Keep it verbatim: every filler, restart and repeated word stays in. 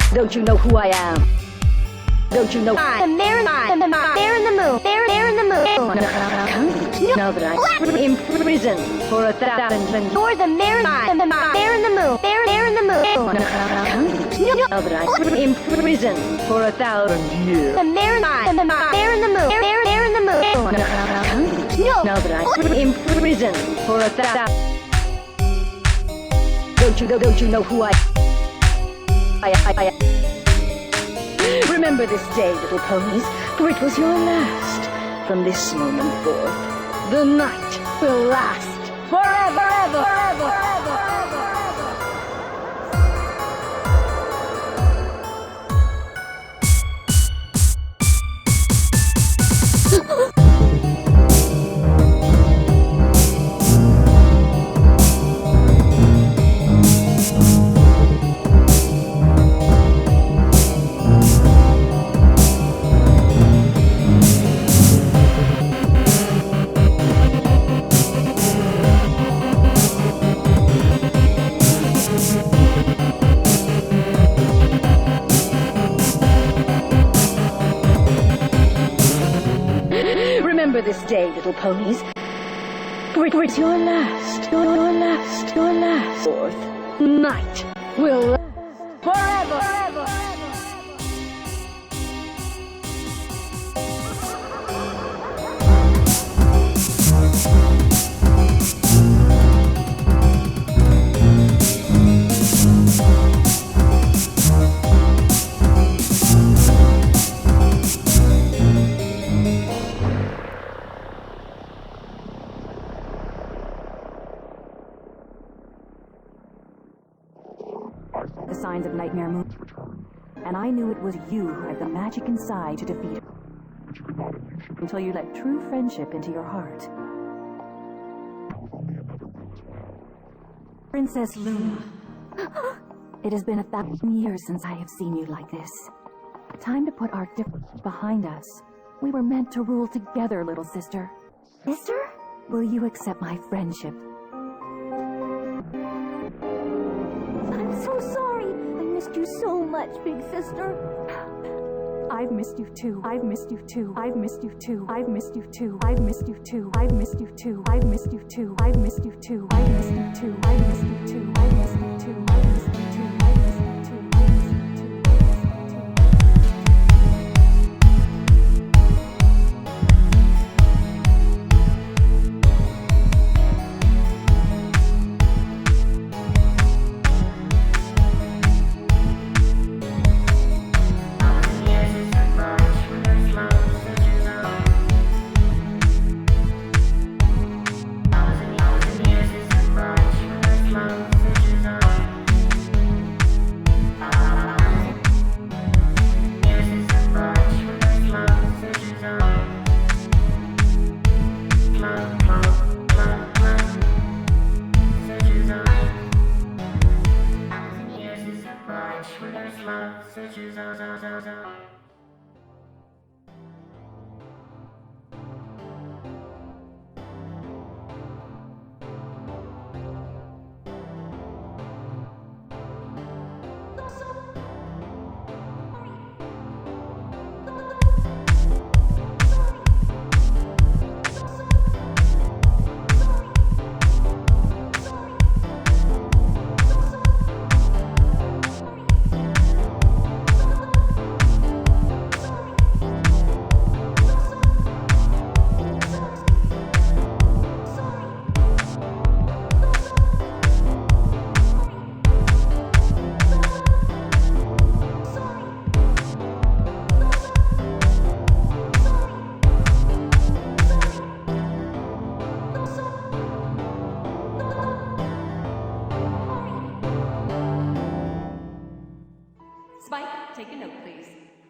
Don't you know who I am? Don't you know I'm there, I'm there in the moon, there, there in the moon. Now that I'm imprisoned for a thousand You're the mayor, I'm there in the moon, there, there in the moon. Now that I'm imprisoned for a thousand years. The mayor, I'm there in the moon, there, there, there in the moon. Now that I'm imprisoned for a thousand. Don't you know? Don't you know who I? I, I, I. Remember this day, little ponies, for it was your last. From this moment forth, the night will last forever, ever, ever, ever, ever. Remember this day, little ponies, for it was your last, your, your last, your last fourth night will last forever, ever, ever. The signs of Nightmare Moon, and I knew it was you who had the magic inside to defeat her. Until you let true friendship into your heart. Princess Luna. It has been a thousand years since I have seen you like this. Time to put our differences behind us. We were meant to rule together, little sister. Sister? Will you accept my friendship? I'm so sorry. I missed you so much, big sister. I've missed you too. I've missed you too. I've missed you too. I've missed you too. I've missed you too. I've missed you too. I've missed you too. I've missed you too. I've missed you too. I've missed you too. I've missed you too. I've missed you too. I've missed you too. I've missed you too. Spike, take a note, please.